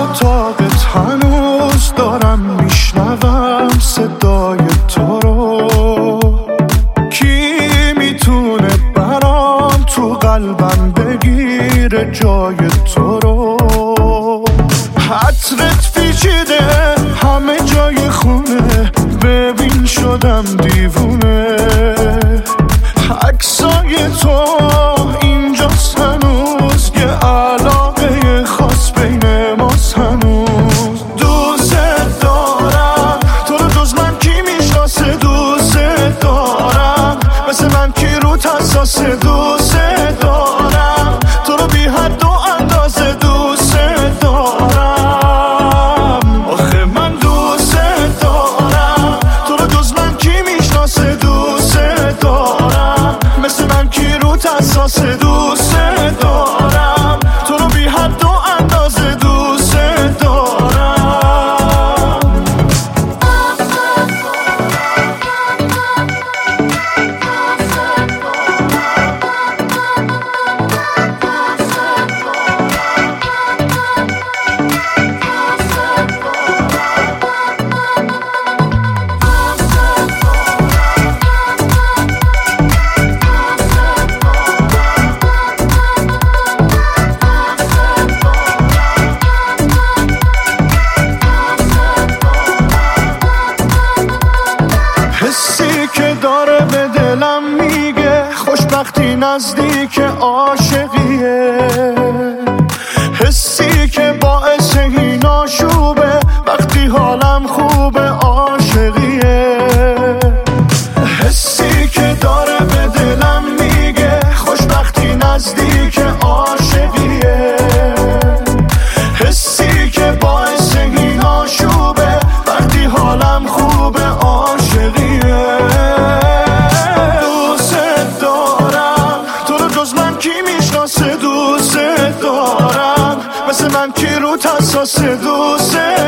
اتاقت هنوز دارم میشنوم صدای تو رو. کی میتونه برام تو قلبم بگیره جای تو رو؟ عطرت پیچیده همه جای خونه، ببین شدم دیوونه. عکسای تو اینجاست هنوز، یه علاقه خاص بین ماست هنوز. دوست دارم تو رو، جز من کی میشناسه؟ دوست دارم مثل من کی رو حساسه؟ دوست دارم تو رو بی حد و اندازه. دوست دارم آخه من دوست دارم تو رو، جز من کی میشناسه؟ دوست دارم مثل من کی رو حساسه؟ دوست دارم تو رو بی حد و اندازه. دوست دارم. حسی که داره به دلم میگه خوشبختی نزدیک عاشقیه. حسی که باعث این آشوبه وقتی حالم خوبه عاشقیه. حسی که داره به دلم میگه خوشبختی نزدیک عاشقیه. حسی که باعث این آشوبه وقتی حالم خوبه عاشقیه. دوست دارم تو رو، جز من کی میشناسه؟ دوست دارم مثل من کی رو حساسه؟ دوست